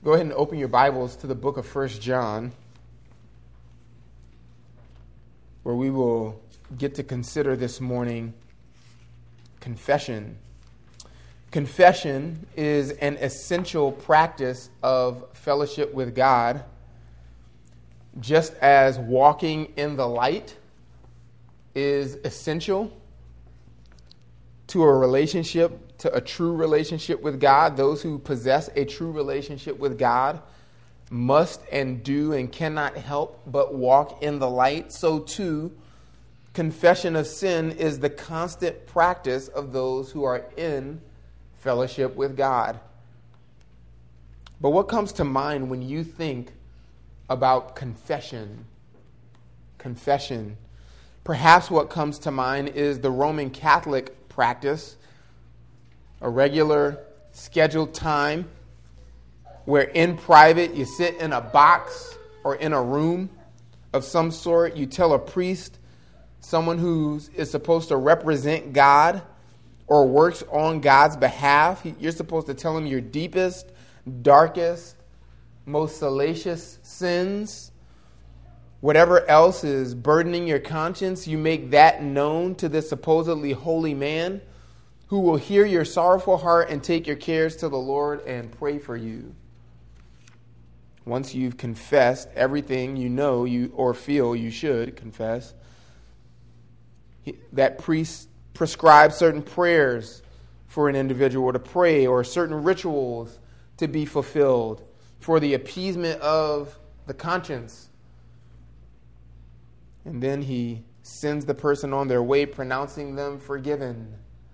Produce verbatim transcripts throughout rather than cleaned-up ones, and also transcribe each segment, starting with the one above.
Go ahead and open your Bibles to the book of First John, where we will get to consider this morning confession. Confession is an essential practice of fellowship with God, just as walking in the light is essential to a relationship, to a true relationship with God. Those who possess a true relationship with God must and do and cannot help but walk in the light. So too, confession of sin is the constant practice of those who are in fellowship with God. But what comes to mind when you think about confession? Confession. Perhaps what comes to mind is the Roman Catholic practice, a regular scheduled time where in private you sit in a box or in a room of some sort. You tell a priest, someone who is supposed to represent God or works on God's behalf, you're supposed to tell him your deepest, darkest, most salacious sins. Whatever else is burdening your conscience, you make that known to this supposedly holy man who will hear your sorrowful heart and take your cares to the Lord and pray for you. Once you've confessed everything you know you or feel you should confess, that priest prescribes certain prayers for an individual to pray or certain rituals to be fulfilled for the appeasement of the conscience. And then he sends the person on their way, pronouncing them forgiven.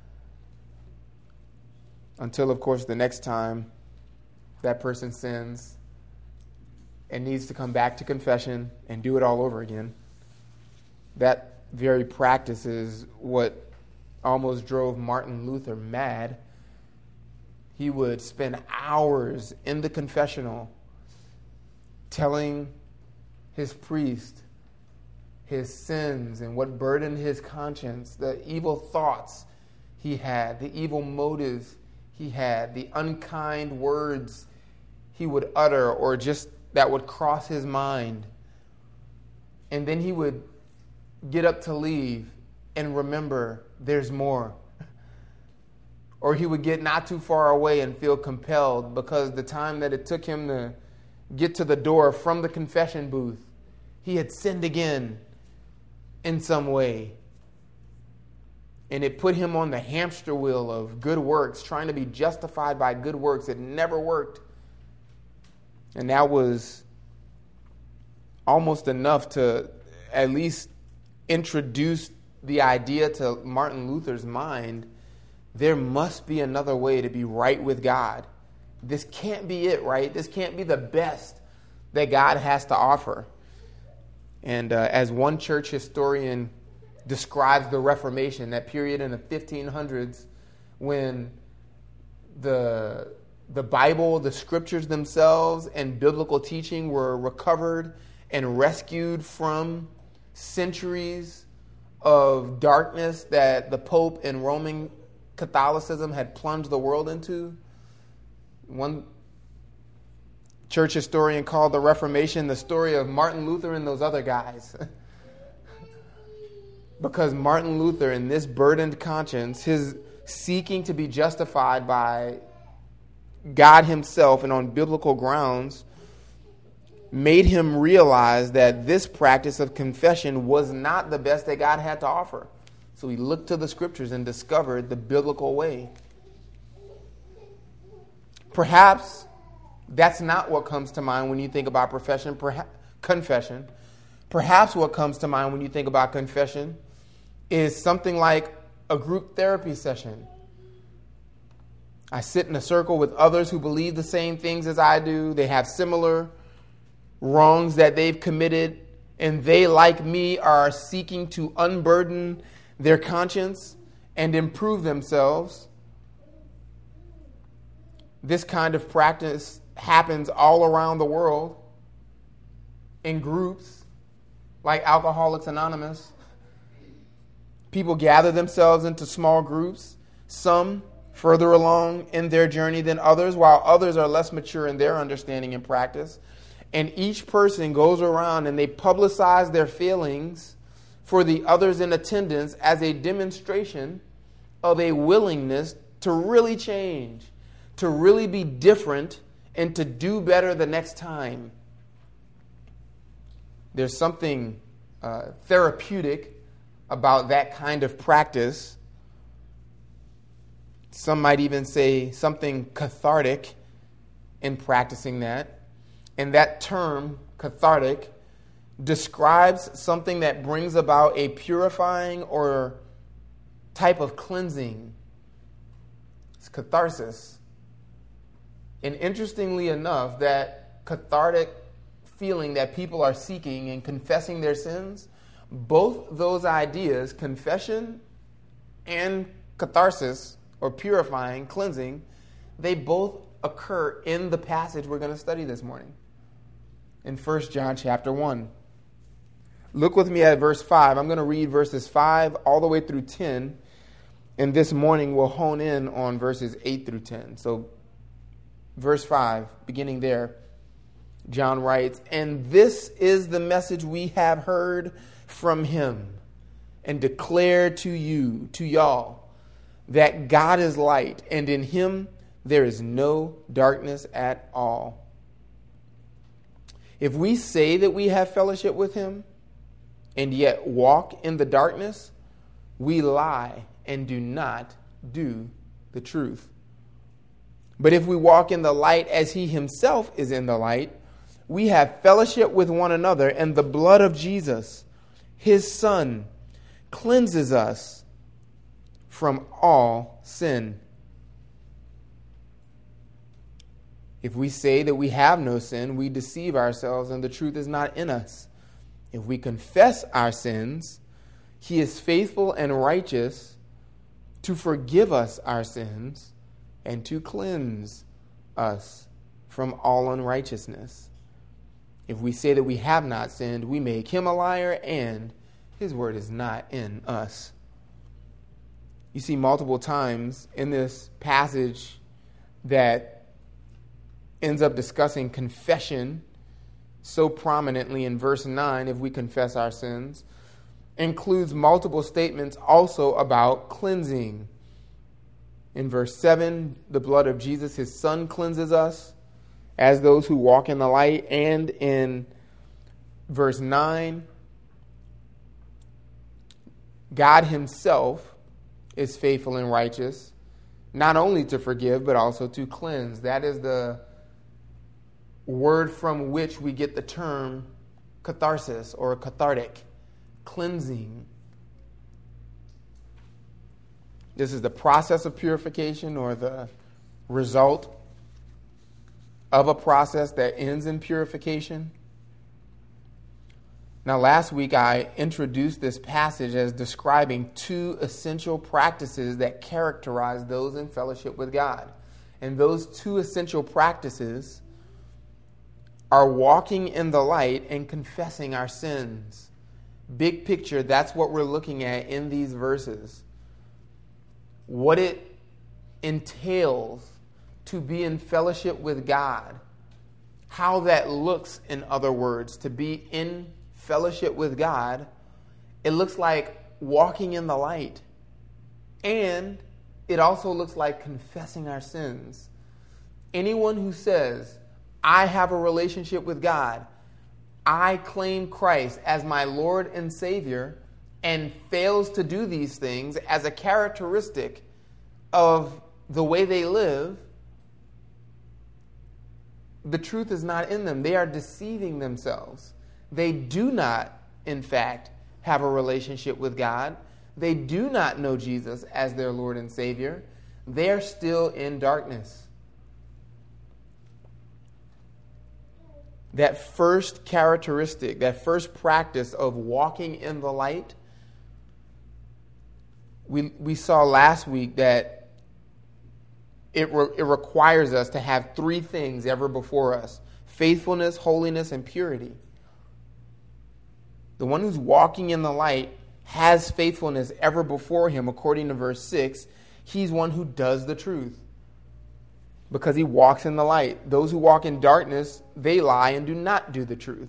Until, of course, the next time that person sins and needs to come back to confession and do it all over again. That very practice is what almost drove Martin Luther mad. He would spend hours in the confessional telling his priest his sins and what burdened his conscience, the evil thoughts he had, the evil motives he had, the unkind words he would utter or just that would cross his mind. And then he would get up to leave and remember there's more. Or he would get not too far away and feel compelled because the time that it took him to get to the door from the confession booth, he had sinned again in some way. And it put him on the hamster wheel of good works, trying to be justified by good works. It never worked. And that was almost enough to at least introduce the idea to Martin Luther's mind. There must be another way to be right with God. This can't be it, right? This can't be the best that God has to offer. And uh, as one church historian describes the Reformation, that period in the fifteen hundreds when the, the Bible, the scriptures themselves, and biblical teaching were recovered and rescued from centuries of darkness that the Pope and Roman Catholicism had plunged the world into. One church historian called the Reformation the story of Martin Luther and those other guys. Because Martin Luther, in this burdened conscience, his seeking to be justified by God himself and on biblical grounds, made him realize that this practice of confession was not the best that God had to offer. So he looked to the scriptures and discovered the biblical way. Perhaps that's not what comes to mind when you think about profession, perha- confession. Perhaps what comes to mind when you think about confession is something like a group therapy session. I sit in a circle with others who believe the same things as I do. They have similar wrongs that they've committed, and they, like me, are seeking to unburden their conscience and improve themselves. This kind of practice happens all around the world in groups like Alcoholics Anonymous. People gather themselves into small groups. Some further along in their journey than others, while others are less mature in their understanding and practice. And each person goes around and they publicize their feelings for the others in attendance as a demonstration of a willingness to really change, to really be different, and to do better the next time. There's something uh, therapeutic about that kind of practice. Some might even say something cathartic in practicing that. And that term, cathartic, describes something that brings about a purifying or type of cleansing. It's catharsis. And interestingly enough, that cathartic feeling that people are seeking in confessing their sins, both those ideas, confession and catharsis, or purifying, cleansing, they both occur in the passage we're going to study this morning in First John chapter one. Look with me at verse five. I'm going to read verses five all the way through ten, and this morning we'll hone in on verses eight through ten. So verse five, beginning there, John writes, "And this is the message we have heard from him and declare to you, to y'all, that God is light, and in him there is no darkness at all. If we say that we have fellowship with him and yet walk in the darkness, we lie and do not do the truth. But if we walk in the light as he himself is in the light, we have fellowship with one another, and the blood of Jesus, his Son, cleanses us from all sin. If we say that we have no sin, we deceive ourselves and the truth is not in us. If we confess our sins, he is faithful and righteous to forgive us our sins and to cleanse us from all unrighteousness. If we say that we have not sinned, we make him a liar and his word is not in us." You see multiple times in this passage that ends up discussing confession so prominently in verse nine, if we confess our sins, includes multiple statements also about cleansing. In verse seven, the blood of Jesus, his Son, cleanses us as those who walk in the light. And in verse nine, God himself is faithful and righteous, not only to forgive, but also to cleanse. That is the word from which we get the term catharsis or cathartic, cleansing. This is the process of purification or the result of a process that ends in purification. Now, last week I introduced this passage as describing two essential practices that characterize those in fellowship with God. And those two essential practices are walking in the light and confessing our sins. Big picture, that's what we're looking at in these verses. What it entails to be in fellowship with God. How that looks, in other words, to be in fellowship with God. It looks like walking in the light. And it also looks like confessing our sins. Anyone who says, I have a relationship with God, I claim Christ as my Lord and Savior, and fails to do these things as a characteristic of the way they live, the truth is not in them. They are deceiving themselves. They do not, in fact, have a relationship with God. They do not know Jesus as their Lord and Savior. They are still in darkness. That first characteristic, that first practice of walking in the light, we we saw last week that it, re, it requires us to have three things ever before us: faithfulness, holiness, and purity. The one who's walking in the light has faithfulness ever before him, according to verse six. He's one who does the truth because he walks in the light. Those who walk in darkness, they lie and do not do the truth.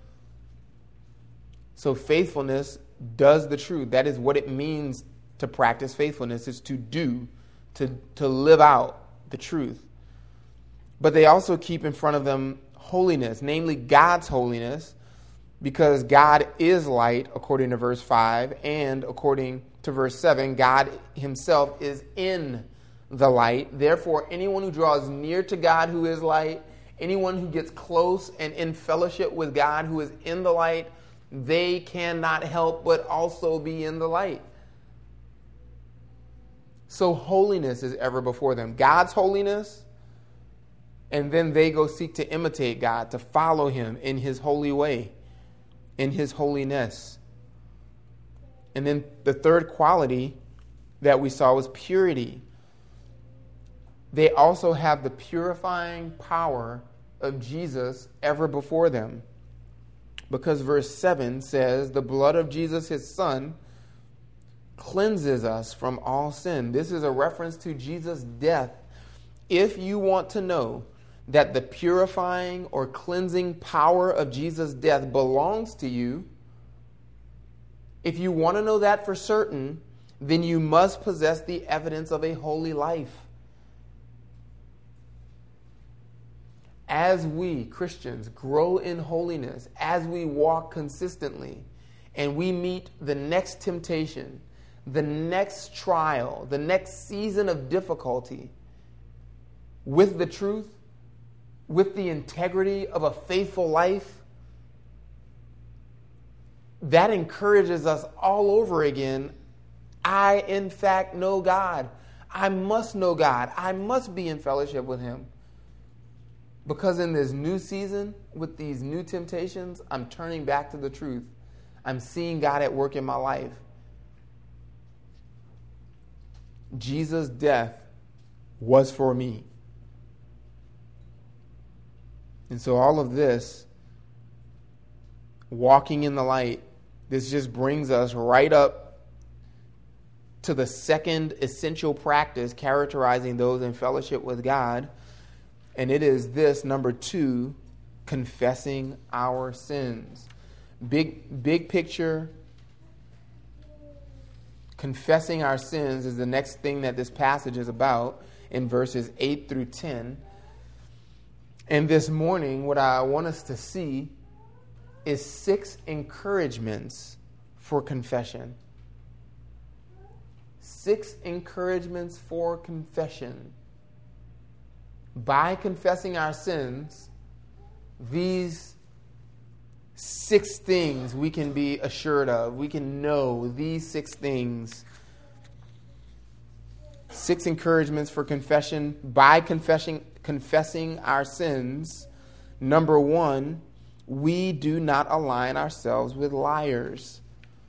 So faithfulness does the truth. That is what it means to practice faithfulness, is to do, to, to live out the truth. But they also keep in front of them holiness, namely God's holiness, because God is light, according to verse five, and according to verse seven, God himself is in the light. Therefore, anyone who draws near to God who is light, anyone who gets close and in fellowship with God who is in the light, they cannot help but also be in the light. So holiness is ever before them. God's holiness, and then they go seek to imitate God, to follow him in his holy way, in his holiness. And then the third quality that we saw was purity. They also have the purifying power of Jesus ever before them. Because verse seven says, the blood of Jesus, his son, cleanses us from all sin. This is a reference to Jesus' death. If you want to know that the purifying or cleansing power of Jesus' death belongs to you, if you want to know that for certain, then you must possess the evidence of a holy life. As we, Christians, grow in holiness, as we walk consistently, and we meet the next temptation, the next trial, the next season of difficulty, with the truth, with the integrity of a faithful life, that encourages us all over again. I, in fact, know God. I must know God. I must be in fellowship with him. Because in this new season, with these new temptations, I'm turning back to the truth. I'm seeing God at work in my life. Jesus' death was for me. And so all of this, walking in the light, this just brings us right up to the second essential practice characterizing those in fellowship with God. And it is this, number two, confessing our sins. Big, big picture, confessing our sins is the next thing that this passage is about in verses eight through ten. And this morning, what I want us to see is six encouragements for confession. Six encouragements for confession. By confessing our sins, these six things we can be assured of. We can know these six things. Six encouragements for confession. By confessing, confessing our sins, number one, we do not align ourselves with liars.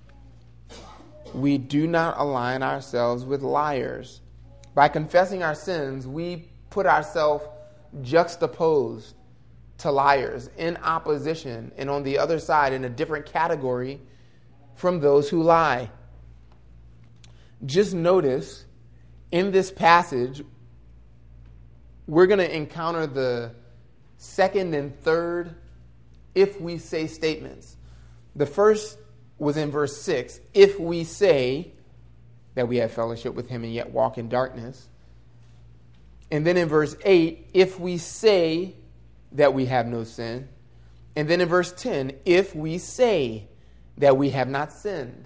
We do not align ourselves with liars. By confessing our sins, we put ourselves juxtaposed to liars, in opposition, and on the other side, in a different category from those who lie. Just notice, in this passage, we're going to encounter the second and third if we say statements. The first was in verse six, if we say that we have fellowship with him and yet walk in darkness. And then in verse eight, if we say that we have no sin. And then in verse ten, if we say that we have not sinned.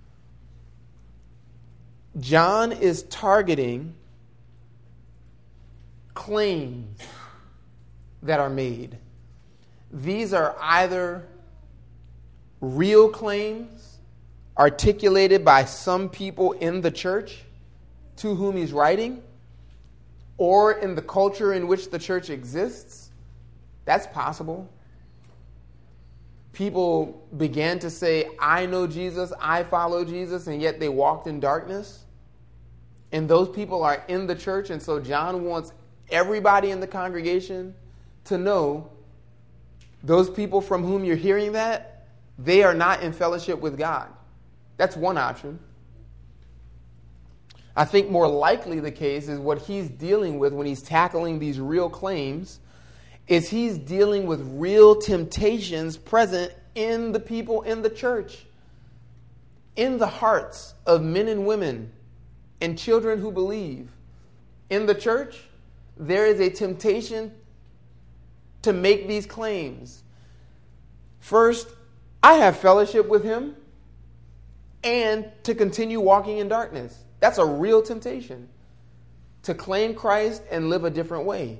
John is targeting claims that are made. These are either real claims articulated by some people in the church to whom he's writing, or in the culture in which the church exists. That's possible. People began to say, I know Jesus, I follow Jesus, and yet they walked in darkness. And those people are in the church, and so John wants everybody in the congregation to know those people from whom you're hearing that, they are not in fellowship with God. That's one option. I think more likely the case is what he's dealing with when he's tackling these real claims is he's dealing with real temptations present in the people in the church, in the hearts of men and women and children who believe. In the church, there is a temptation to make these claims. First, I have fellowship with him, and to continue walking in darkness. That's a real temptation, to claim Christ and live a different way.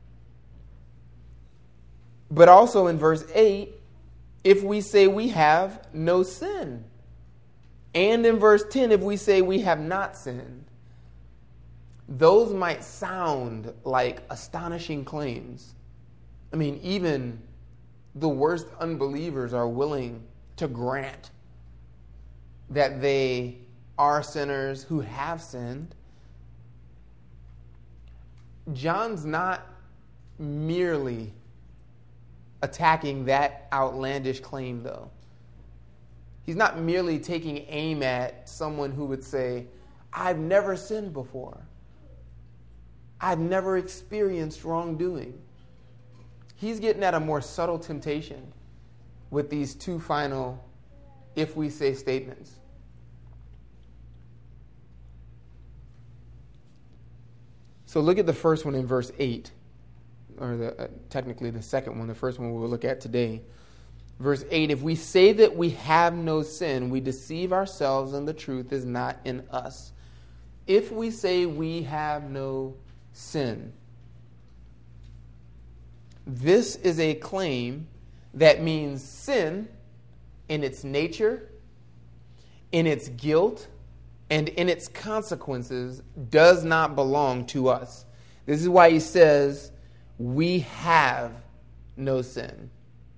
But also in verse eight, if we say we have no sin. And in verse ten, if we say we have not sinned. Those might sound like astonishing claims. I mean, even the worst unbelievers are willing to grant that they are sinners who have sinned. John's not merely attacking that outlandish claim, though. He's not merely taking aim at someone who would say, I've never sinned before. I've never experienced wrongdoing. He's getting at a more subtle temptation with these two final if we say statements. So look at the first one in verse eight, or the, uh, technically the second one, the first one we'll look at today. Verse eight, if we say that we have no sin, we deceive ourselves and the truth is not in us. If we say we have no sin, this is a claim that means sin in its nature, in its guilt, and in its consequences does not belong to us. This is why he says we have no sin.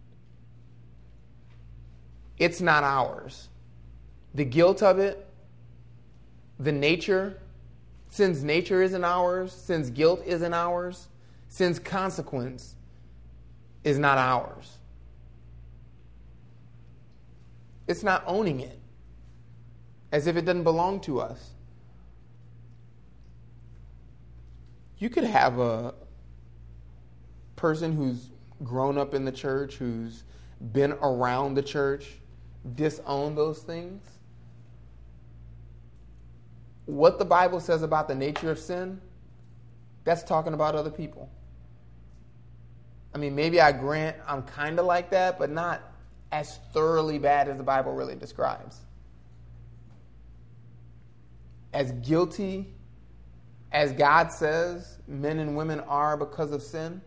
It's not ours. The guilt of it, the nature, sin's nature isn't ours, sin's guilt isn't ours, sin's consequence is not ours. It's not owning it as if it doesn't belong to us. You could have a person who's grown up in the church, who's been around the church, disown those things. What the Bible says about the nature of sin, that's talking about other people. I mean, maybe I grant I'm kind of like that, but not as thoroughly bad as the Bible really describes. As guilty as God says men and women are because of sin,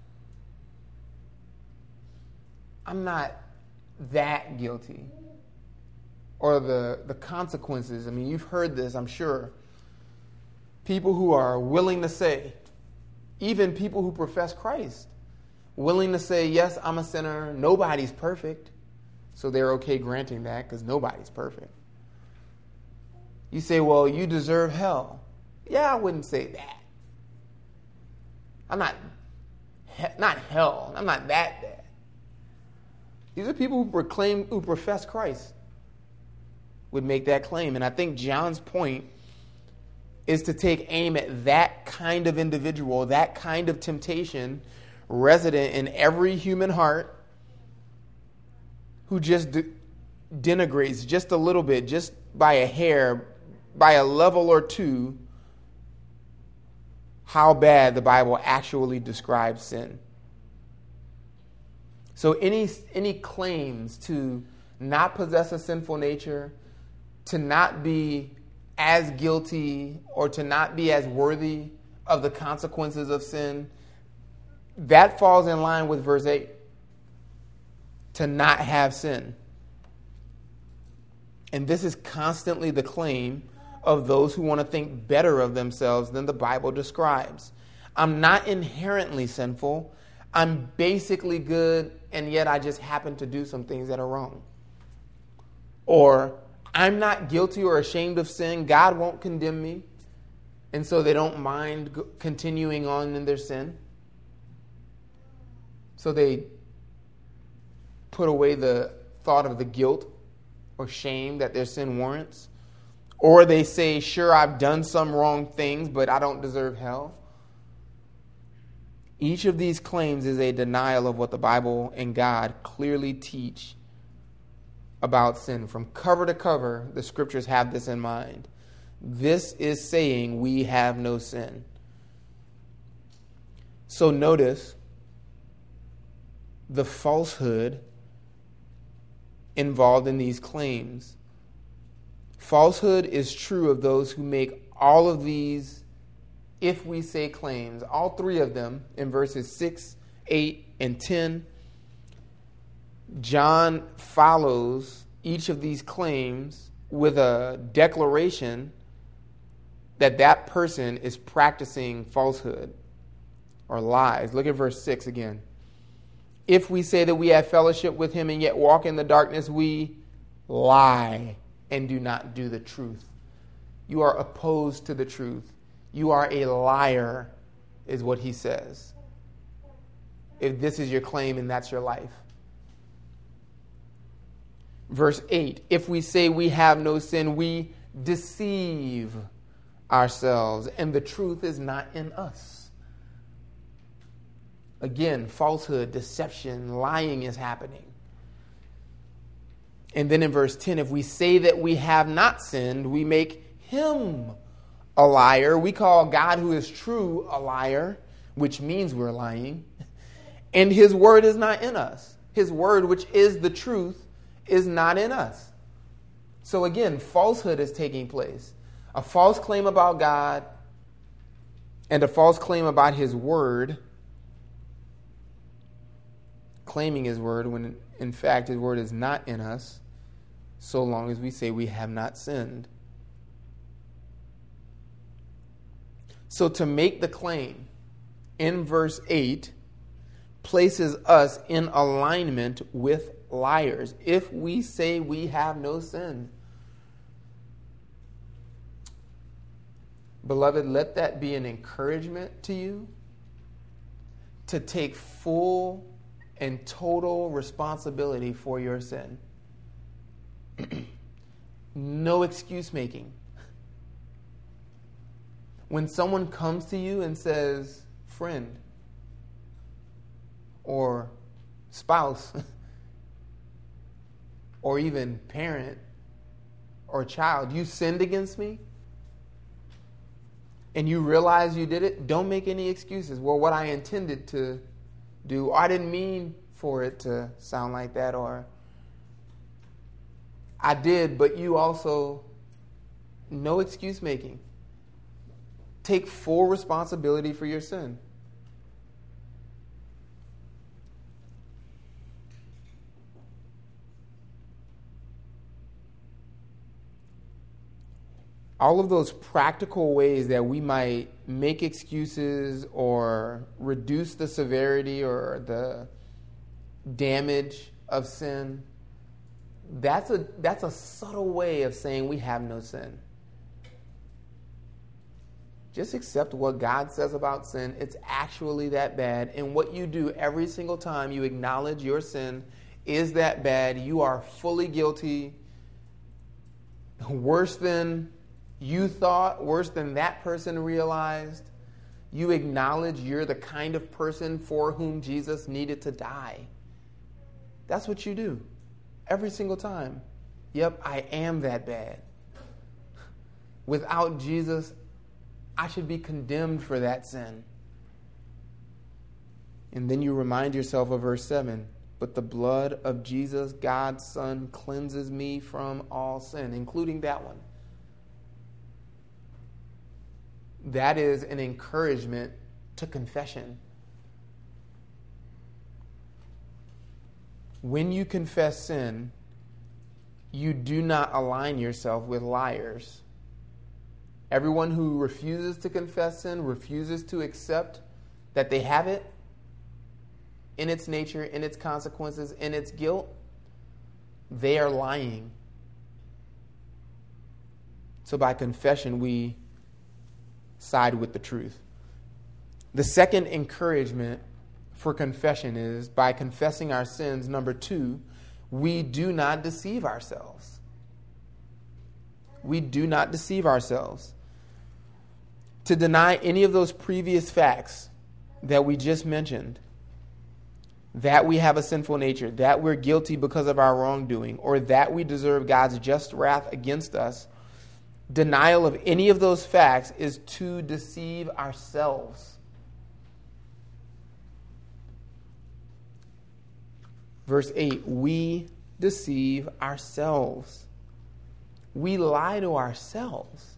I'm not that guilty. Or the, the consequences. I mean, you've heard this, I'm sure. People who are willing to say, even people who profess Christ, willing to say, yes, I'm a sinner, nobody's perfect. So they're okay granting that because nobody's perfect. You say, well, you deserve hell. Yeah, I wouldn't say that. I'm not, not hell. I'm not that bad. These are people who proclaim, who profess Christ would make that claim. And I think John's point is to take aim at that kind of individual, that kind of temptation resident in every human heart who just de- denigrates just a little bit, just by a hair, by a level or two, how bad the Bible actually describes sin. So any any claims to not possess a sinful nature, to not be as guilty or to not be as worthy of the consequences of sin, that falls in line with verse eight. To not have sin. And this is constantly the claim of those who want to think better of themselves than the Bible describes. I'm not inherently sinful. I'm basically good, and yet I just happen to do some things that are wrong. Or I'm not guilty or ashamed of sin. God won't condemn me. And so they don't mind continuing on in their sin. So they put away the thought of the guilt or shame that their sin warrants. Or they say, sure, I've done some wrong things, but I don't deserve hell. Each of these claims is a denial of what the Bible and God clearly teach about sin. From cover to cover, the scriptures have this in mind. This is saying we have no sin. So notice the falsehood involved in these claims. Falsehood is true of those who make all of these if we say claims, all three of them in verses six, eight, and ten. John follows each of these claims with a declaration that that person is practicing falsehood or lies. Look at verse six again. If we say that we have fellowship with him and yet walk in the darkness, we lie and do not do the truth. You are opposed to the truth. You are a liar, is what he says. If this is your claim and that's your life. Verse eight, if we say we have no sin, we deceive ourselves, and the truth is not in us. Again, falsehood, deception, lying is happening. And then in verse ten, if we say that we have not sinned, we make him a liar. We call God who is true a liar, which means we're lying. And his word is not in us. His word, which is the truth, is not in us. So again, falsehood is taking place. A false claim about God and a false claim about his word, claiming his word when in fact his word is not in us, so long as we say we have not sinned. So to make the claim in verse eight places us in alignment with liars. If we say we have no sin. Beloved, let that be an encouragement to you to take full and total responsibility for your sin. No excuse making. When someone comes to you and says, friend or spouse or even parent or child, you sinned against me and you realize you did it, don't make any excuses. Well, what I intended to do, I didn't mean for it to sound like that, or I did, but you also, no excuse making. Take full responsibility for your sin. All of those practical ways that we might make excuses or reduce the severity or the damage of sin, that's a that's a subtle way of saying we have no sin. Just accept what God says about sin. It's actually that bad. And what you do every single time you acknowledge your sin is that bad. You are fully guilty. Worse than you thought, worse than that person realized. You acknowledge you're the kind of person for whom Jesus needed to die. That's what you do every single time. Yep, I am that bad. Without Jesus, I should be condemned for that sin. And then you remind yourself of verse seven. But the blood of Jesus, God's Son, cleanses me from all sin, including that one. That is an encouragement to confession. When you confess sin, you do not align yourself with liars. Everyone who refuses to confess sin, refuses to accept that they have it in its nature, in its consequences, in its guilt, they are lying. So by confession, we side with the truth. The second encouragement for confession is by confessing our sins, number two, we do not deceive ourselves. We do not deceive ourselves. To deny any of those previous facts that we just mentioned, that we have a sinful nature, that we're guilty because of our wrongdoing, or that we deserve God's just wrath against us, denial of any of those facts is to deceive ourselves. Verse eight, we deceive ourselves. We lie to ourselves.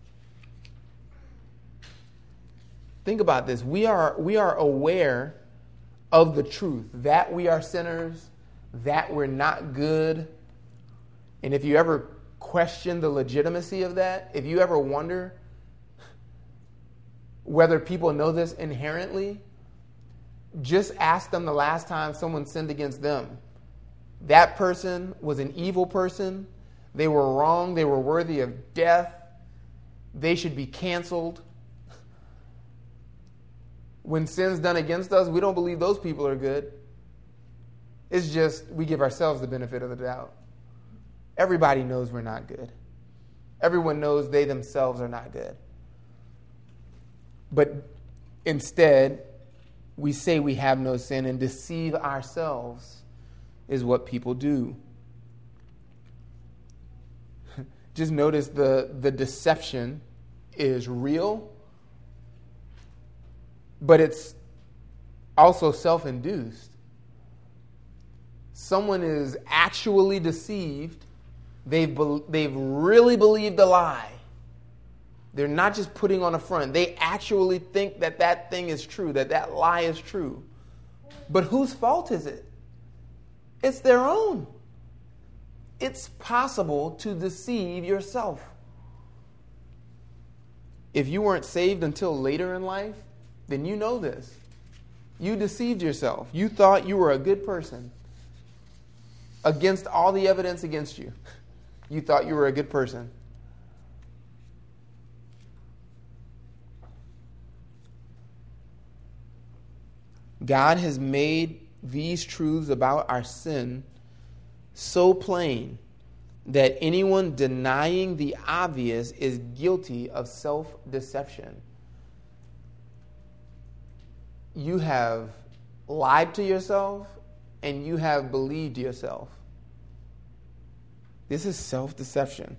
Think about this. We are, we are aware of the truth, that we are sinners, that we're not good. And if you ever question the legitimacy of that, if you ever wonder whether people know this inherently, just ask them the last time someone sinned against them. That person was an evil person. They were wrong. They were worthy of death. They should be canceled. When sin's done against us, we don't believe those people are good. It's just we give ourselves the benefit of the doubt. Everybody knows we're not good. Everyone knows they themselves are not good. But instead, we say we have no sin and deceive ourselves is what people do. Just notice the, the deception is real, but it's also self-induced. Someone is actually deceived. They've, be- they've really believed a lie. They're not just putting on a front. They actually think that that thing is true, that that lie is true. But whose fault is it? It's their own. It's possible to deceive yourself. If you weren't saved until later in life, then you know this. You deceived yourself. You thought you were a good person against all the evidence against you. You thought you were a good person. God has made these truths about our sin so plain that anyone denying the obvious is guilty of self-deception. You have lied to yourself and you have believed yourself. This is self-deception.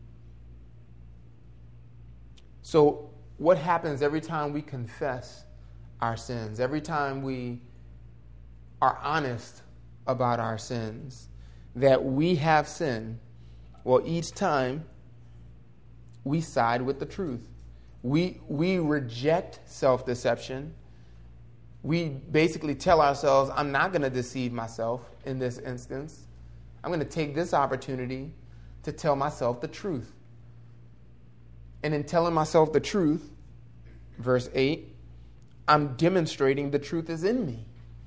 So what happens every time we confess our sins, every time we are honest about our sins, that we have sinned? Well, each time we side with the truth. We, we reject self-deception. We basically tell ourselves, I'm not going to deceive myself in this instance. I'm going to take this opportunity to tell myself the truth. And in telling myself the truth, verse eight, I'm demonstrating the truth is in me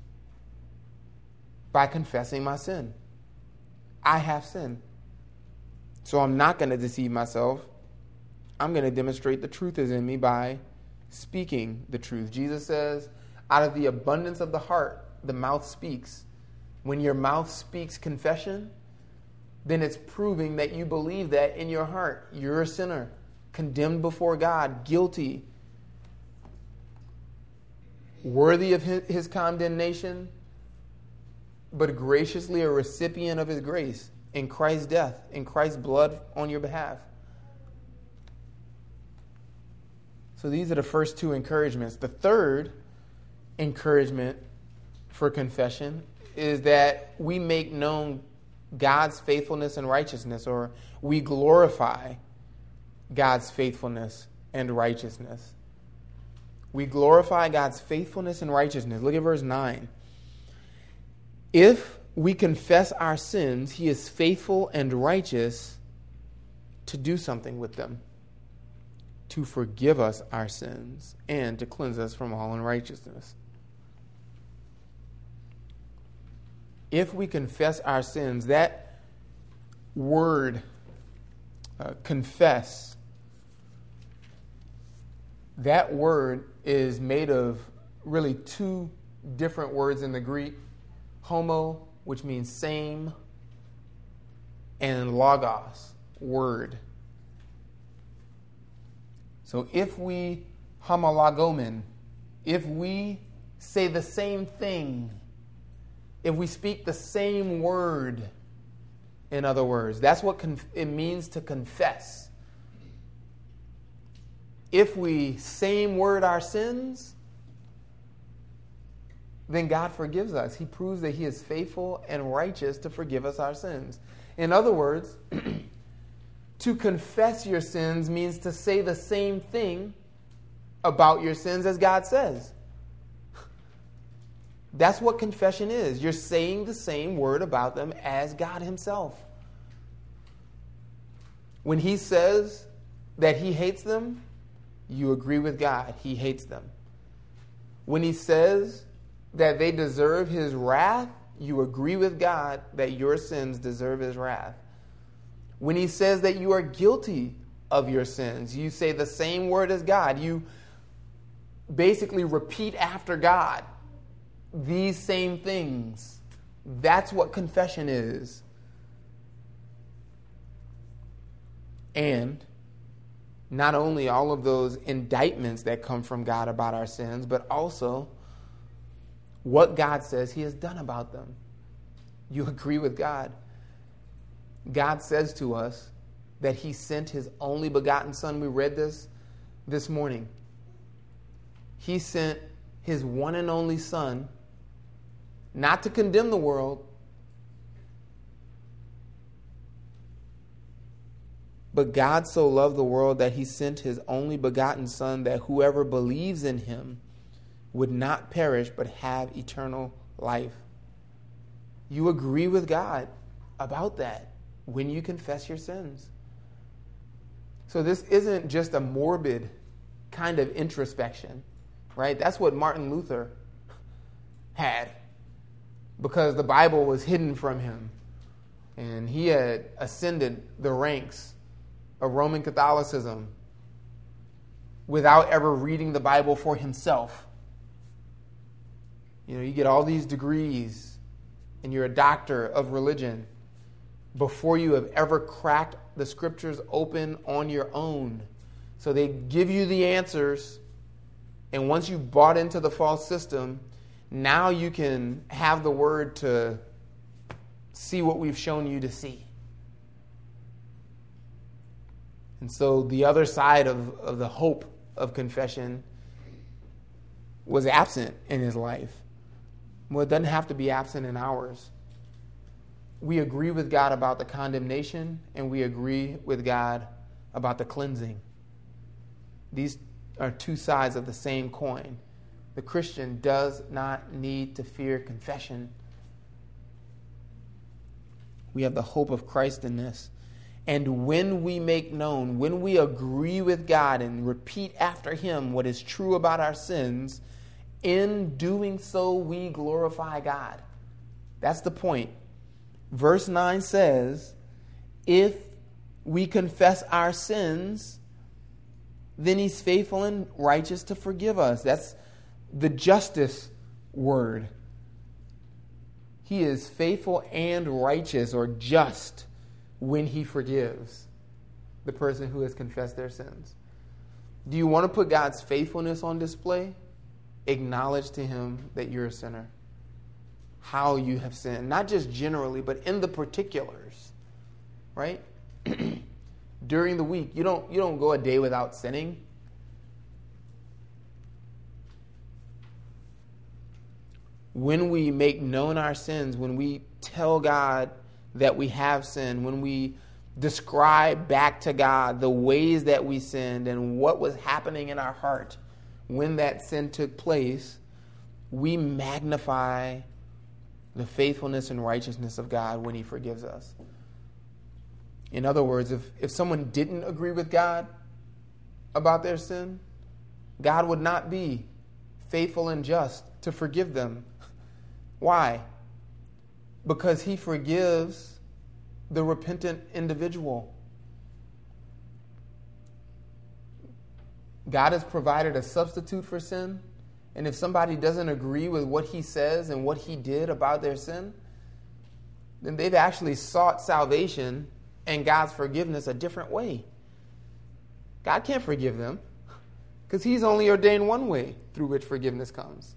by confessing my sin. I have sinned. So I'm not going to deceive myself. I'm going to demonstrate the truth is in me by speaking the truth. Jesus says, out of the abundance of the heart, the mouth speaks. When your mouth speaks confession, then it's proving that you believe that in your heart. You're a sinner, condemned before God, guilty, worthy of his condemnation, but graciously a recipient of his grace in Christ's death, in Christ's blood on your behalf. So these are the first two encouragements. The third encouragement for confession is that we make known God's faithfulness and righteousness, or we glorify God's faithfulness and righteousness. We glorify God's faithfulness and righteousness. Look at verse nine. If we confess our sins, he is faithful and righteous to do something with them, to forgive us our sins and to cleanse us from all unrighteousness. If we confess our sins, that word, uh, confess, that word is made of really two different words in the Greek. Homo, which means same, and logos, word. So if we homologomen, if we say the same thing, if we speak the same word, in other words, that's what conf- it means to confess. If we same word our sins, then God forgives us. He proves that he is faithful and righteous to forgive us our sins. In other words, to confess your sins means to say the same thing about your sins as God says. That's what confession is. You're saying the same word about them as God himself. When he says that he hates them, you agree with God. He hates them. When he says that they deserve his wrath, you agree with God that your sins deserve his wrath. When he says that you are guilty of your sins, you say the same word as God. You basically repeat after God these same things. That's what confession is. And not only all of those indictments that come from God about our sins, but also what God says he has done about them. You agree with God. God says to us that he sent his only begotten son. We read this this morning. He sent his one and only son, not to condemn the world, but God so loved the world that he sent his only begotten son, that whoever believes in him would not perish but have eternal life. You agree with God about that when you confess your sins. So this isn't just a morbid kind of introspection, right? That's what Martin Luther had, because the Bible was hidden from him and he had ascended the ranks of Roman Catholicism without ever reading the Bible for himself. You know, you get all these degrees and you're a doctor of religion before you have ever cracked the scriptures open on your own. So they give you the answers, and once you've bought into the false system, now you can have the word to see what we've shown you to see. And so the other side of, of the hope of confession was absent in his life. Well, it doesn't have to be absent in ours. We agree with God about the condemnation, and we agree with God about the cleansing. These are two sides of the same coin. The Christian does not need to fear confession. We have the hope of Christ in this. And when we make known, when we agree with God and repeat after him what is true about our sins, in doing so we glorify God. That's the point. Verse nine says, if we confess our sins, then he's faithful and righteous to forgive us. That's the justice word. He is faithful and righteous, or just, when he forgives the person who has confessed their sins. Do you want to put God's faithfulness on display? Acknowledge to him that you're a sinner. How you have sinned. Not just generally, but in the particulars. Right? During the week, you don't, you don't go a day without sinning. When we make known our sins, when we tell God that we have sinned, when we describe back to God the ways that we sinned and what was happening in our heart when that sin took place, we magnify the faithfulness and righteousness of God when he forgives us. In other words, if, if someone didn't agree with God about their sin, God would not be faithful and just to forgive them. Why? Because he forgives the repentant individual. God has provided a substitute for sin, and if somebody doesn't agree with what he says and what he did about their sin, then they've actually sought salvation and God's forgiveness a different way. God can't forgive them Because he's only ordained one way through which forgiveness comes.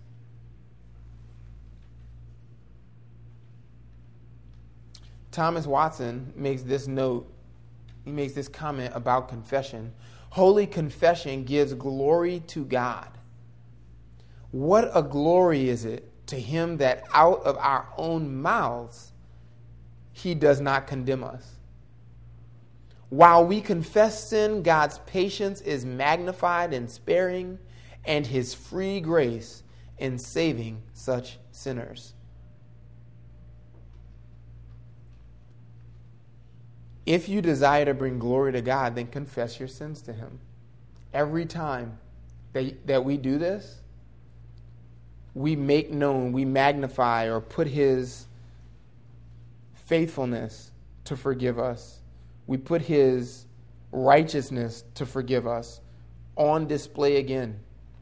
Thomas Watson makes this note. He makes this comment about confession. Holy confession gives glory to God. What a glory is it to him that out of our own mouths he does not condemn us. While we confess sin, God's patience is magnified and sparing, and his free grace in saving such sinners. If you desire to bring glory to God, then confess your sins to him. Every time that, that we do this, we make known, we magnify or put his faithfulness to forgive us. We put his righteousness to forgive us on display again.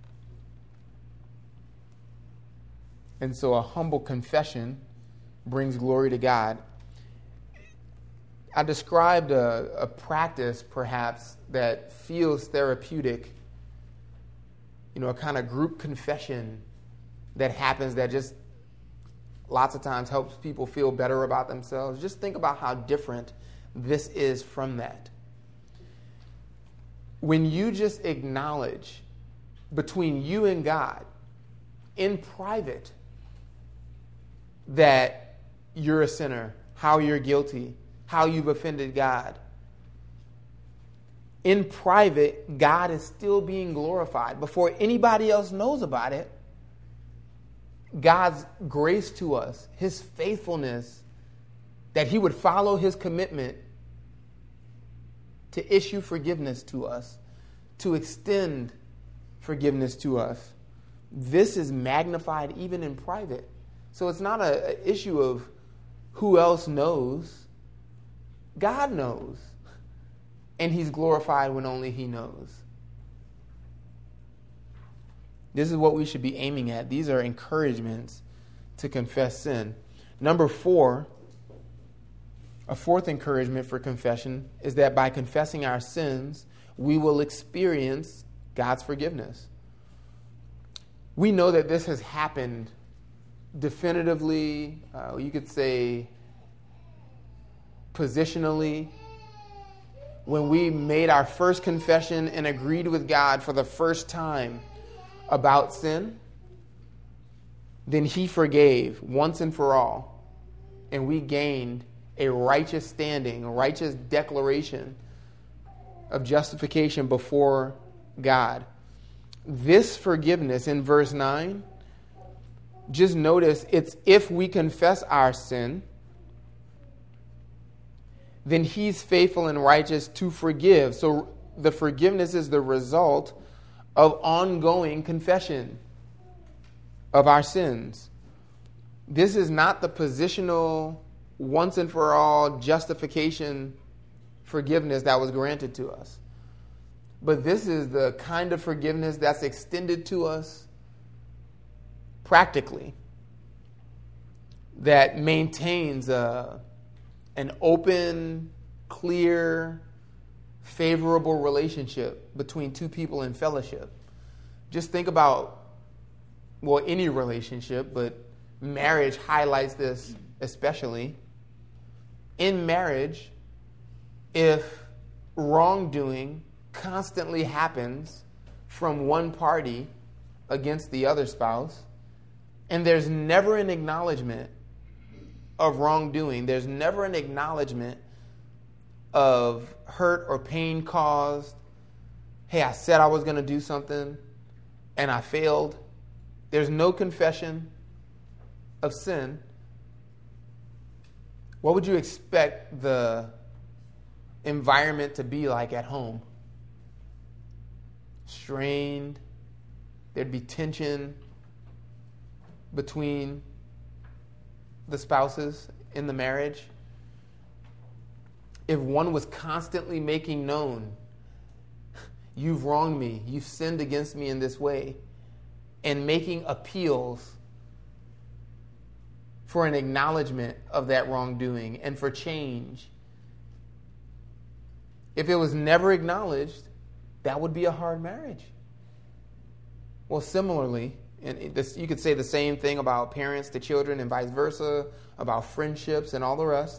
And so a humble confession brings glory to God. I described a, a practice, perhaps, that feels therapeutic. You know, a kind of group confession that happens that just lots of times helps people feel better about themselves. Just think about how different this is from that. When you just acknowledge between you and God in private that you're a sinner, how you're guilty, how you've offended God. In private, God is still being glorified. Before anybody else knows about it, God's grace to us, his faithfulness, that he would follow his commitment to issue forgiveness to us, to extend forgiveness to us. This is magnified even in private. So it's not an issue of who else knows. God knows. And he's glorified when only he knows. This is what we should be aiming at. These are encouragements to confess sin. Number four, a fourth encouragement for confession is that by confessing our sins, we will experience God's forgiveness. We know that this has happened definitively, uh, you could say positionally, when we made our first confession and agreed with God for the first time about sin, then he forgave once and for all, and we gained a righteous standing, a righteous declaration of justification before God. This forgiveness in verse nine, just notice it's if we confess our sin, then he's faithful and righteous to forgive. So the forgiveness is the result of ongoing confession of our sins. This is not the positional, once and for all justification forgiveness that was granted to us. But this is the kind of forgiveness that's extended to us practically, that maintains a an open, clear, favorable relationship between two people in fellowship. Just think about, well, any relationship, but marriage highlights this especially. In marriage, if wrongdoing constantly happens from one party against the other spouse, and there's never an acknowledgement of wrongdoing, there's never an acknowledgement of hurt or pain caused. Hey, I said I was going to do something and I failed. There's no confession of sin. What would you expect the environment to be like at home? Strained. There'd be tension between the spouses in the marriage. If one was constantly making known, you've wronged me, you've sinned against me in this way, and making appeals for an acknowledgement of that wrongdoing and for change, if it was never acknowledged, that would be a hard marriage. Well, similarly, and this, you could say the same thing about parents to children and vice versa, about friendships and all the rest.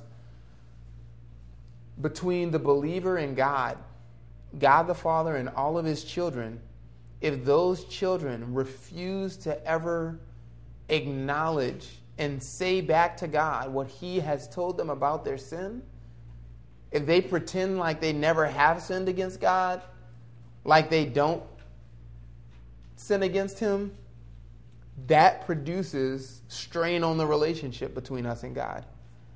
Between the believer and God, God the Father and all of his children, if those children refuse to ever acknowledge and say back to God what he has told them about their sin, if they pretend like they never have sinned against God, like they don't sin against him, that produces strain on the relationship between us and God.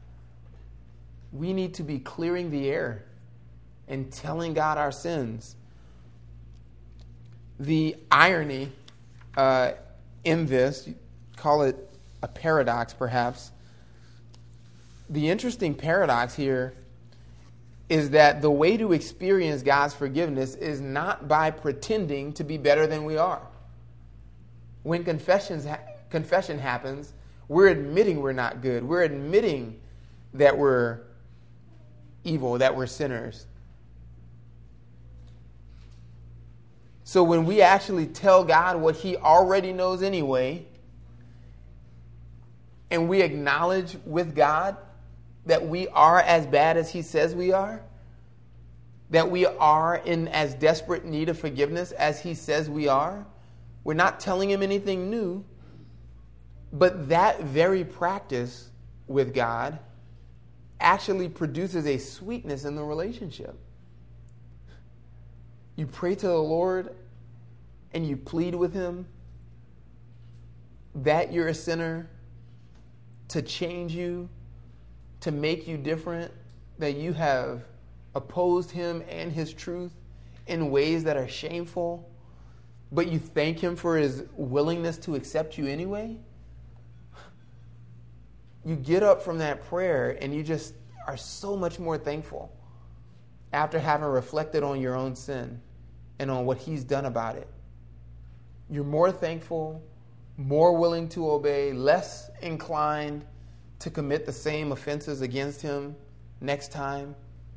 We need to be clearing the air and telling God our sins. The irony uh, in this, you call it a paradox perhaps, the interesting paradox here is that the way to experience God's forgiveness is not by pretending to be better than we are. When confessions ha- confession happens, we're admitting we're not good. We're admitting that we're evil, that we're sinners. So when we actually tell God what he already knows anyway, and we acknowledge with God that we are as bad as he says we are, that we are in as desperate need of forgiveness as he says we are, we're not telling him anything new, but that very practice with God actually produces a sweetness in the relationship. You pray to the Lord and you plead with him that you're a sinner, to change you, to make you different, that you have opposed him and his truth in ways that are shameful, but you thank him for his willingness to accept you anyway. You get up from that prayer and you just are so much more thankful after having reflected on your own sin and on what he's done about it. You're more thankful, more willing to obey, less inclined to commit the same offenses against him next time.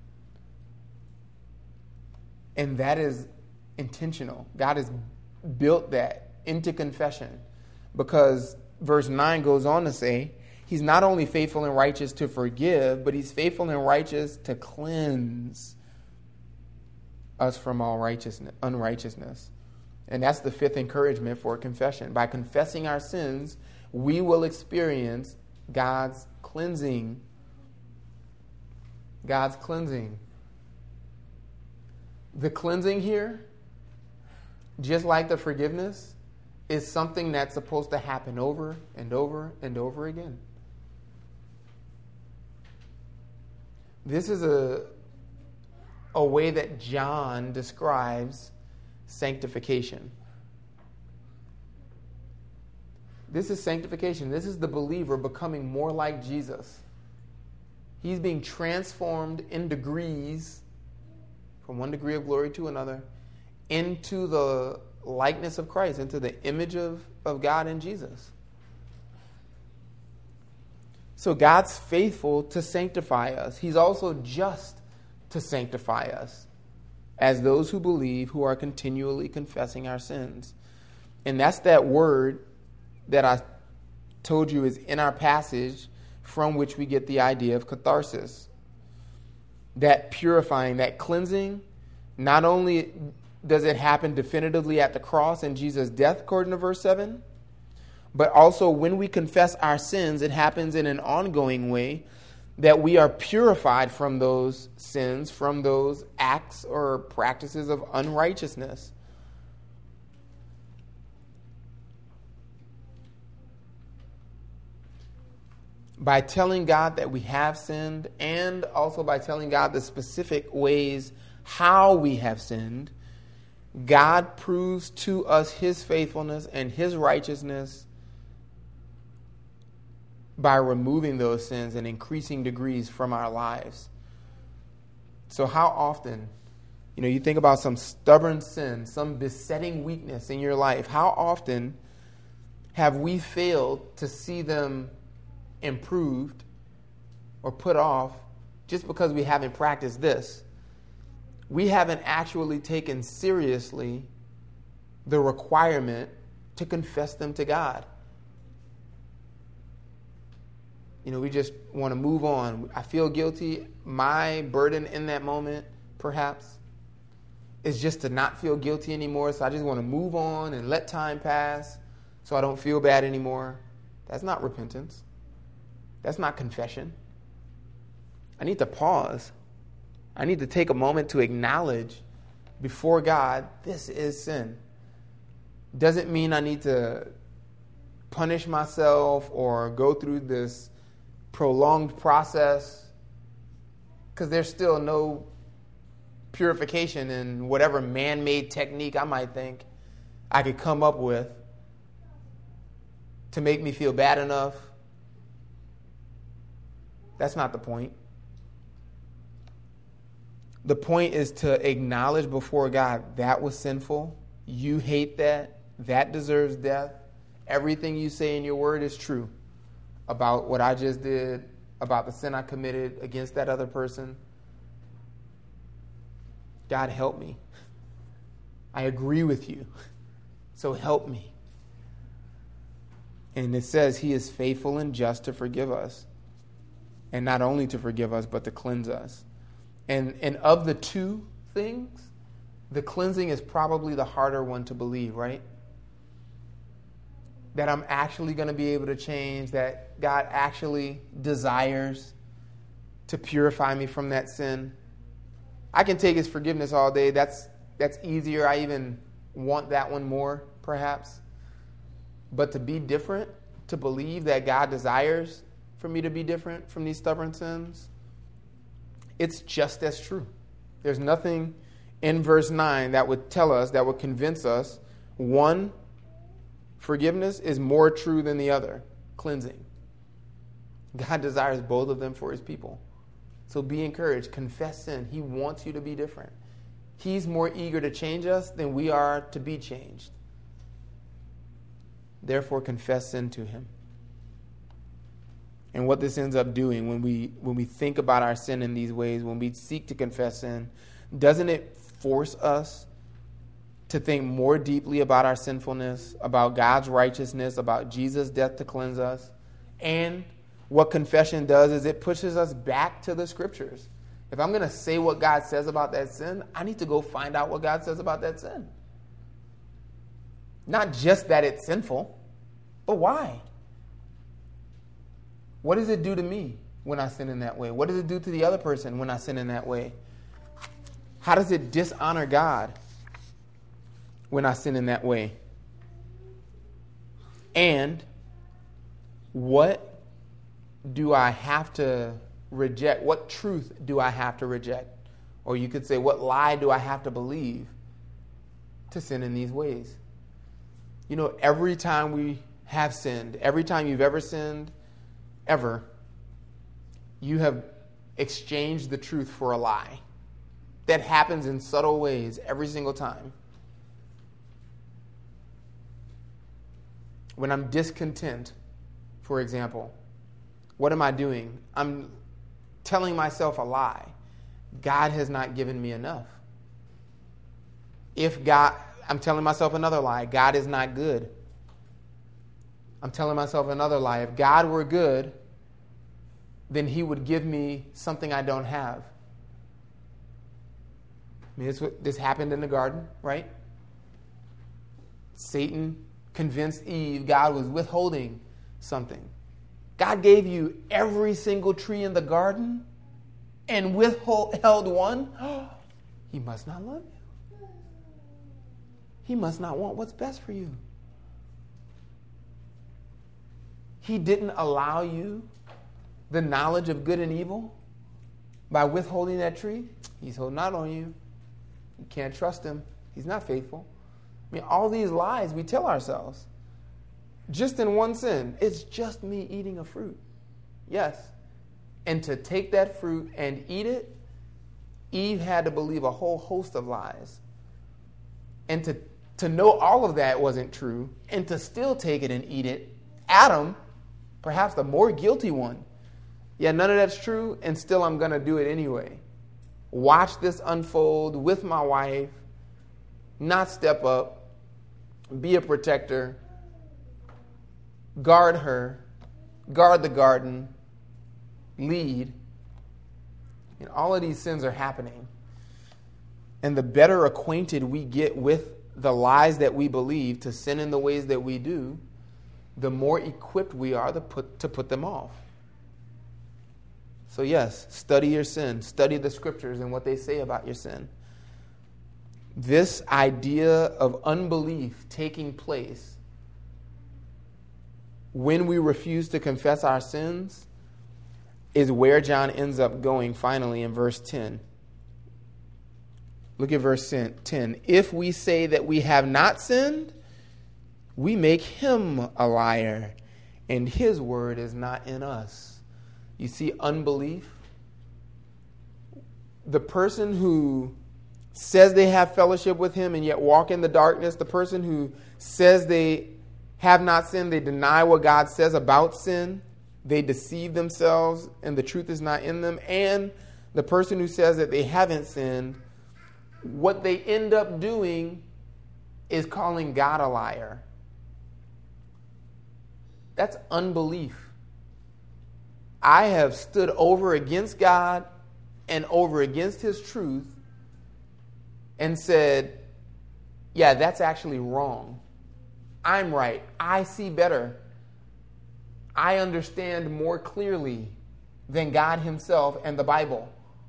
And that is intentional. God has built that into confession, because verse nine goes on to say, he's not only faithful and righteous to forgive, but he's faithful and righteous to cleanse us from all righteousness, unrighteousness. And that's the fifth encouragement for confession. By confessing our sins, we will experience God's cleansing. God's cleansing. The cleansing here, just like the forgiveness, is something that's supposed to happen over and over and over again. This is a, a way that John describes sanctification. This is sanctification. This is the believer becoming more like Jesus. He's being transformed in degrees, from one degree of glory to another, into the likeness of Christ, into the image of, of God in Jesus. So God's faithful to sanctify us. He's also just to sanctify us as those who believe, who are continually confessing our sins. And that's that word that I told you is in our passage, from which we get the idea of catharsis. That purifying, that cleansing, not only does it happen definitively at the cross and Jesus' death, according to verse seven, but also when we confess our sins, it happens in an ongoing way, that we are purified from those sins, from those acts or practices of unrighteousness. By telling God that we have sinned, and also by telling God the specific ways how we have sinned, God proves to us his faithfulness and his righteousness by removing those sins in increasing degrees from our lives. So how often, you know, you think about some stubborn sin, some besetting weakness in your life, how often have we failed to see them improved or put off just because we haven't practiced this? We haven't actually taken seriously the requirement to confess them to God. You know, we just want to move on. I feel guilty. My burden in that moment, perhaps, is just to not feel guilty anymore. So I just want to move on and let time pass so I don't feel bad anymore. That's not repentance. That's not confession. I need to pause. I need to take a moment to acknowledge before God, this is sin. Doesn't mean I need to punish myself or go through this prolonged process, because there's still no purification in whatever man-made technique I might think I could come up with to make me feel bad enough. That's not the point. The point is to acknowledge before God, that was sinful. You hate that. That deserves death. Everything you say in your word is true about what I just did, about the sin I committed against that other person. God, help me. I agree with you. So help me. And it says he is faithful and just to forgive us. And not only to forgive us, but to cleanse us. And, and of the two things, the cleansing is probably the harder one to believe, right? That I'm actually going to be able to change, that God actually desires to purify me from that sin. I can take his forgiveness all day. That's that's easier. I even want that one more, perhaps. But to be different, to believe that God desires for me to be different from these stubborn sins, it's just as true. There's nothing in verse nine that would tell us, that would convince us, one, forgiveness is more true than the other, cleansing. God desires both of them for his people. So be encouraged. Confess sin. He wants you to be different. He's more eager to change us than we are to be changed. Therefore, confess sin to him. And what this ends up doing when we when we think about our sin in these ways, when we seek to confess sin, doesn't it force us to think more deeply about our sinfulness, about God's righteousness, about Jesus' death to cleanse us? And what confession does is it pushes us back to the scriptures. If I'm going to say what God says about that sin, I need to go find out what God says about that sin. Not just that it's sinful, but why? What does it do to me when I sin in that way? What does it do to the other person when I sin in that way? How does it dishonor God when I sin in that way? And what do I have to reject? What truth do I have to reject? Or you could say, what lie do I have to believe to sin in these ways? You know, every time we have sinned, every time you've ever sinned, ever, you have exchanged the truth for a lie. That happens in subtle ways every single time. When I'm discontent, for example, what am I doing? I'm telling myself a lie. God has not given me enough. If God, I'm telling myself another lie. God is not good. I'm telling myself another lie. If God were good, then he would give me something I don't have. I mean, this, this happened in the garden, right? Satan convinced Eve God was withholding something. God gave you every single tree in the garden and withheld one. He must not love you. He must not want what's best for you. He didn't allow you the knowledge of good and evil by withholding that tree. He's holding out on you. You can't trust him. He's not faithful. I mean, all these lies we tell ourselves. Just in one sin. It's just me eating a fruit. Yes. And to take that fruit and eat it, Eve had to believe a whole host of lies. And to, to know all of that wasn't true, and to still take it and eat it, Adam, perhaps the more guilty one, yeah, none of that's true, and still I'm going to do it anyway. Watch this unfold with my wife, not step up, be a protector, guard her, guard the garden, lead. And all of these sins are happening. And the better acquainted we get with the lies that we believe, to sin in the ways that we do, the more equipped we are to put, to put them off. So yes, study your sin. Study the scriptures and what they say about your sin. This idea of unbelief taking place when we refuse to confess our sins is where John ends up going finally in verse ten. Look at verse ten. If we say that we have not sinned, we make him a liar, and his word is not in us. You see, unbelief. The person who says they have fellowship with him and yet walk in the darkness, the person who says they have not sinned, they deny what God says about sin, they deceive themselves and the truth is not in them, and the person who says that they haven't sinned, what they end up doing is calling God a liar. That's unbelief. I have stood over against God and over against his truth and said, yeah, that's actually wrong. I'm right. I see better. I understand more clearly than God himself and the Bible.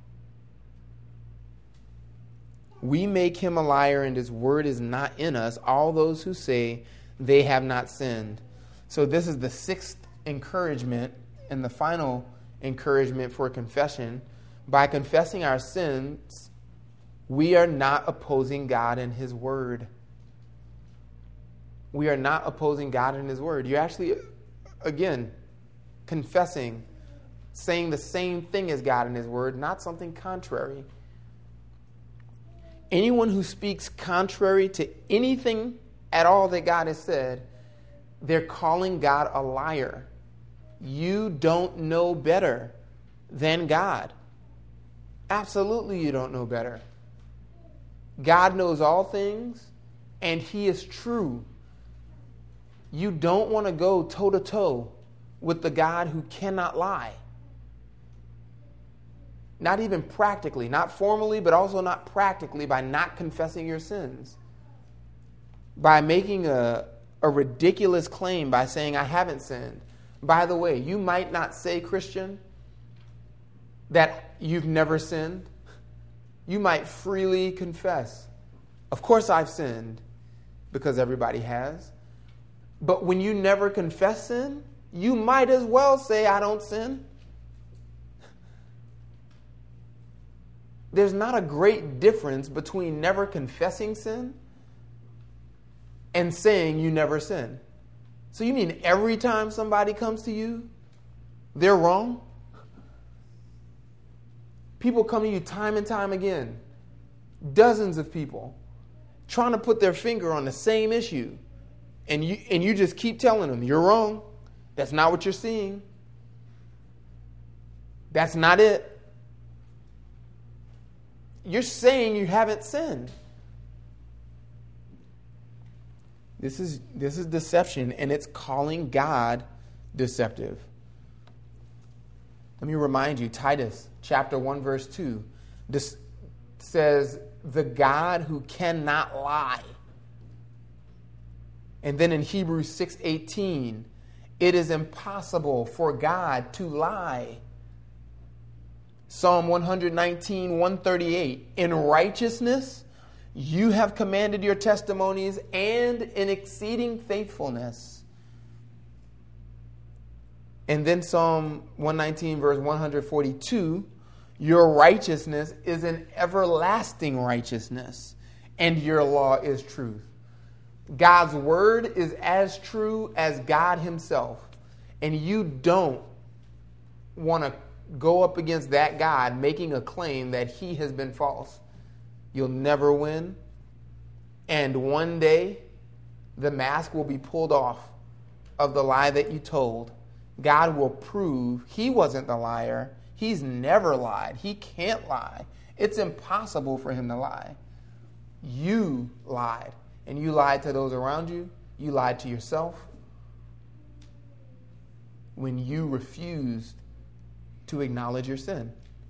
We make him a liar and his word is not in us, all those who say they have not sinned. So this is the sixth encouragement and the final encouragement for confession. By confessing our sins, we are not opposing God and his word. We are not opposing God and his word. You're actually, again, confessing, saying the same thing as God and his word, not something contrary. Anyone who speaks contrary to anything at all that God has said, they're calling God a liar. You don't know better than God. Absolutely, you don't know better. God knows all things, and he is true. You don't want to go toe-to-toe with the God who cannot lie. Not even practically, not formally, but also not practically, by not confessing your sins. By making a, a ridiculous claim by saying, I haven't sinned. By the way, you might not say, Christian, that you've never sinned. You might freely confess, of course I've sinned, because everybody has. But when you never confess sin, you might as well say, I don't sin. There's not a great difference between never confessing sin and saying you never sin. So you mean every time somebody comes to you, they're wrong? People come to you time and time again, dozens of people, trying to put their finger on the same issue. And you, and you just keep telling them, you're wrong. That's not what you're seeing. That's not it. You're saying you haven't sinned. This is, this is deception, and it's calling God deceptive. Let me remind you, Titus chapter one, verse two, this says, the God who cannot lie. And then in Hebrews six eighteen, it is impossible for God to lie. Psalm one nineteen, one thirty-eight, in righteousness you have commanded your testimonies, and in exceeding faithfulness. And then Psalm one nineteen, verse one forty-two, your righteousness is an everlasting righteousness, and your law is truth. God's word is as true as God himself. And you don't want to go up against that God making a claim that he has been false. You'll never win. And one day, the mask will be pulled off of the lie that you told. God will prove he wasn't the liar. He's never lied. He can't lie. It's impossible for him to lie. You lied. And you lied to those around you. You lied to yourself. when you refused to acknowledge your sin.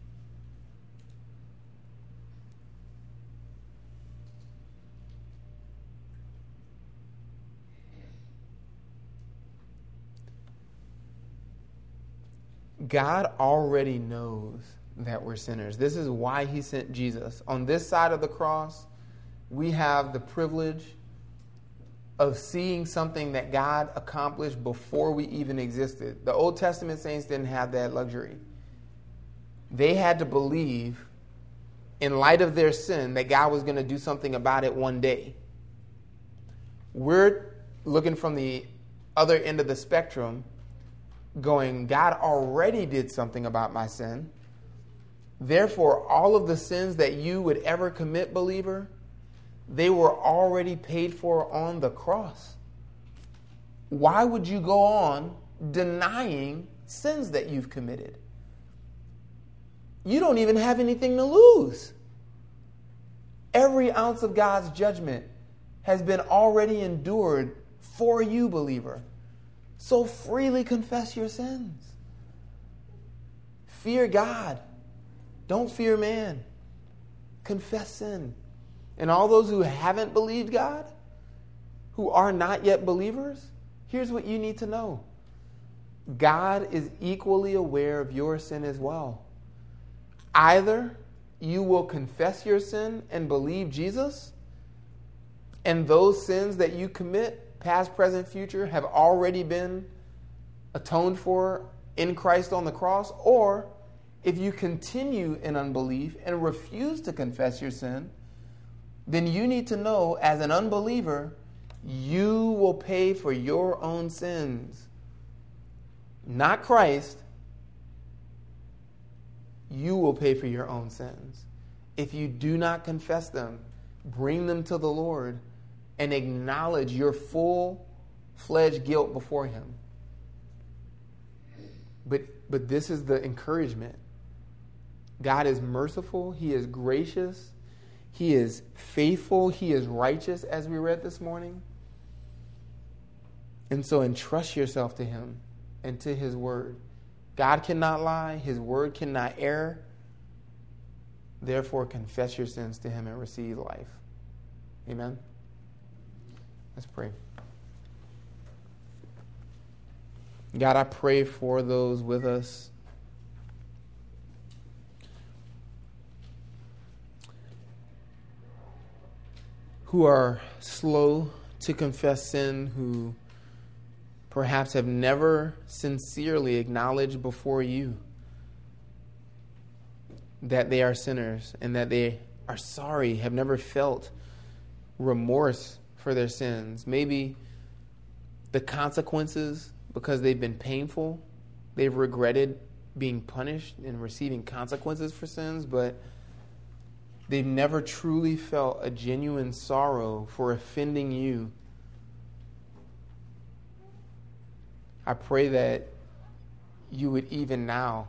God already knows that we're sinners. This is why he sent Jesus. On this side of the cross, we have the privilege of seeing something that God accomplished before we even existed. The Old Testament saints didn't have that luxury. They had to believe, in light of their sin, that God was going to do something about it one day. We're looking from the other end of the spectrum, going, God already did something about my sin. Therefore, all of the sins that you would ever commit, believer, they were already paid for on the cross. Why would you go on denying sins that you've committed? You don't even have anything to lose. Every ounce of God's judgment has been already endured for you, believer. So freely confess your sins. Fear God. Don't fear man. Confess sin. And all those who haven't believed God, who are not yet believers, here's what you need to know. God is equally aware of your sin as well. Either you will confess your sin and believe Jesus, and those sins that you commit, past, present, future, have already been atoned for in Christ on the cross. Or if you continue in unbelief and refuse to confess your sin, then you need to know, as an unbeliever, you will pay for your own sins. Not Christ. You will pay for your own sins. If you do not confess them, bring them to the Lord, and acknowledge your full-fledged guilt before him. But, but this is the encouragement. God is merciful. He is gracious. He is faithful. He is righteous, as we read this morning. And so entrust yourself to him and to his word. God cannot lie. His word cannot err. Therefore, confess your sins to him and receive life. Amen. Let's pray. God, I pray for those with us who are slow to confess sin, who perhaps have never sincerely acknowledged before you that they are sinners and that they are sorry, have never felt remorse for their sins. Maybe the consequences, because they've been painful, they've regretted being punished and receiving consequences for sins, but they've never truly felt a genuine sorrow for offending you. I pray that you would even now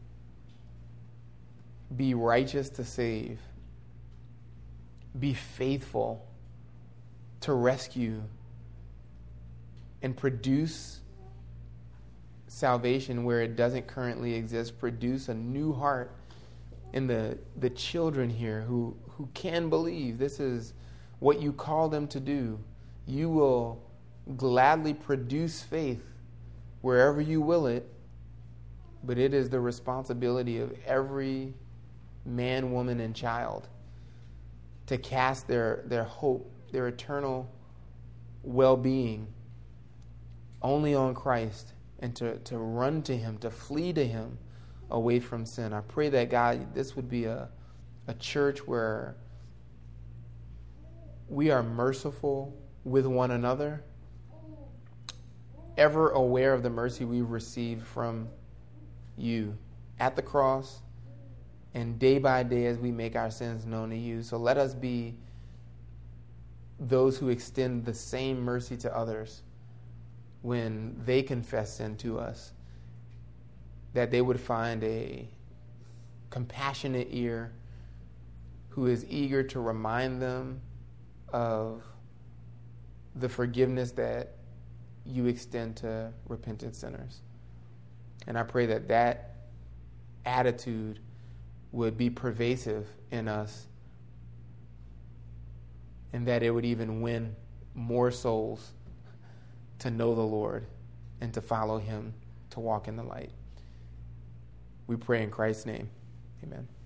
be righteous to save, be faithful to rescue, and produce salvation where it doesn't currently exist. Produce a new heart in the, the children here who, who can believe this is what you call them to do. You will gladly produce faith wherever you will it, but it is the responsibility of every man, woman, and child to cast their, their hope, their eternal well-being only on Christ, and to, to run to him, to flee to him away from sin. I pray that, God, this would be a, a church where we are merciful with one another, ever aware of the mercy we've received from you at the cross, and day by day as we make our sins known to you. So let us be those who extend the same mercy to others when they confess sin to us, that they would find a compassionate ear who is eager to remind them of the forgiveness that you extend to repentant sinners. And I pray that that attitude would be pervasive in us, and that it would even win more souls to know the Lord and to follow him, to walk in the light. We pray in Christ's name. Amen.